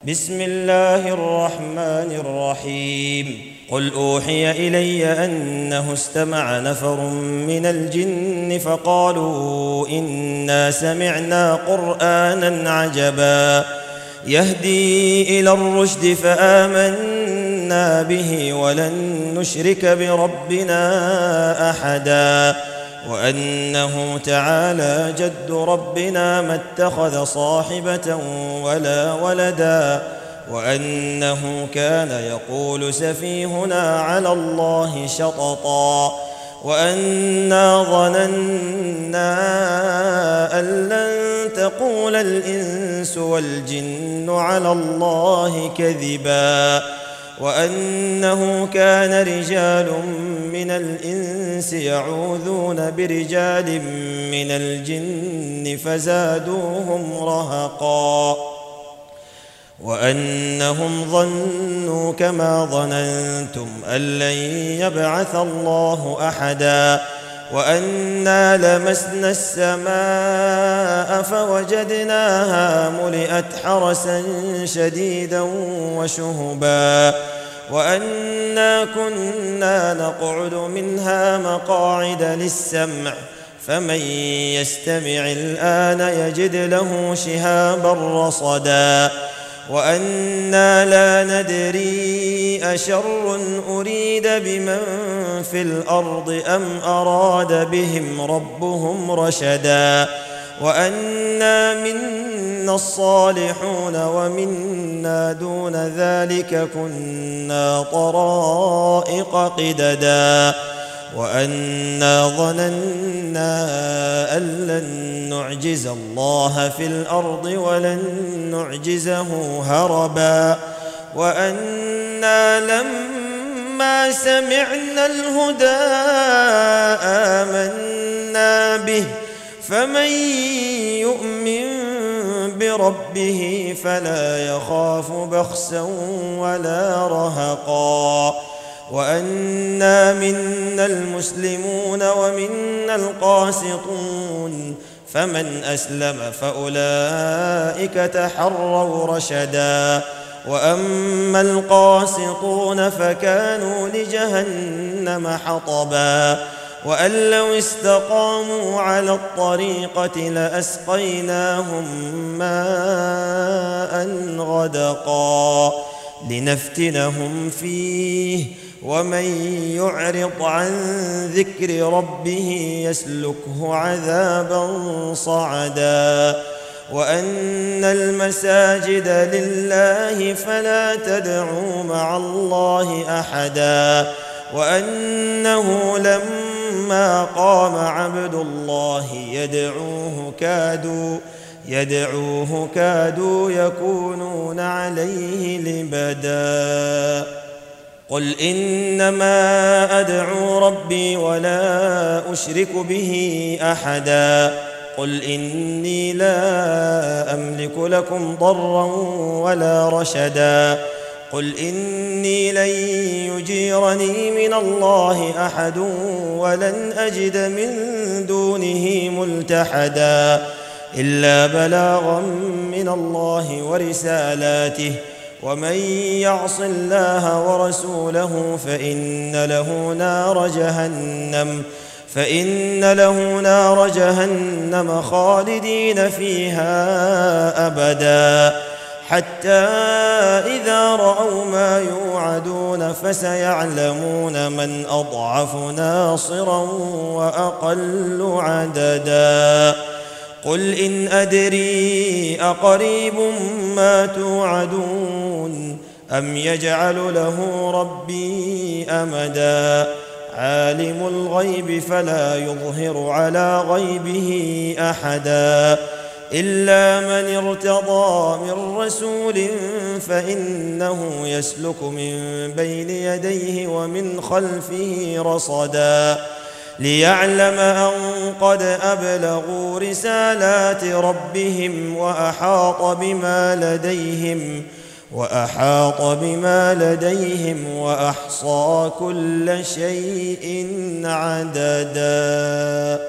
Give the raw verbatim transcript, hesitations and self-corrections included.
بسم الله الرحمن الرحيم قل أوحي إلي أنه استمع نفر من الجن فقالوا إنا سمعنا قرآنا عجبا يهدي إلى الرشد فآمنا به ولن نشرك بربنا أحدا وأنه تعالى جد ربنا ما اتخذ صاحبة ولا ولدا وأنه كان يقول سفيهنا على الله شططا وأنا ظننا أن لن تقول الإنس والجن على الله كذبا وأنه كان رجال من الإنس يعوذون برجال من الجن فزادوهم رهقا وأنهم ظنوا كما ظننتم أن لن يبعث الله أحدا وأنا لمسنا السماء فوجدناها ملئت حرسا شديدا وشهبا وأنا كنا نقعد منها مقاعد للسمع فمن يستمع الآن يجد له شهابا رصدا وأنا لا ندري أشر أريد بمن في الأرض أم أراد بهم ربهم رشدا وأنا منا الصالحون ومنا دون ذلك كنا طرائق قددا وأنا ظننا أن لن نعجز الله في الأرض ولن نعجزه هربا وأنا لما سمعنا الهدى آمنا به فمن يؤمن بربه فلا يخاف بخسا ولا رهقا وأنا منا المسلمون ومنا القاسطون فمن أسلم فأولئك تحروا رشدا وأما القاسطون فكانوا لجهنم حطبا وأن لو استقاموا على الطريقة لأسقيناهم ماء غدقا لنفتنهم فيه ومن يعرض عن ذكر ربه يسلكه عذابا صعدا وأن المساجد لله فلا تدعوا مع الله أحدا وأنه لما قام عبد الله يدعوه كادوا يدعوه كادوا يكونون عليه لبدا قل إنما أدعو ربي ولا أشرك به أحدا قل إني لا أملك لكم ضرا ولا رشدا قل إني لن يجيرني من الله أحد ولن أجد من دونه ملتحدا إلا بلاغا من الله ورسالاته ومن يعص الله ورسوله فإن له نار جهنم فإن له نار جهنم خالدين فيها أبدا حتى إذا رأوا ما يوعدون فسيعلمون من أضعف ناصرا وأقل عددا قل إن أدري أقريب ما توعدون أم يجعل له ربي أمدا عالم الغيب فلا يظهر على غيبه أحدا إلا من ارتضى من رسول فإنه يسلك من بين يديه ومن خلفه رصدا ليعلم أن قد أبلغوا رسالات ربهم وأحاط بما لديهم وأحاط بما لديهم وأحصى كل شيء عددا.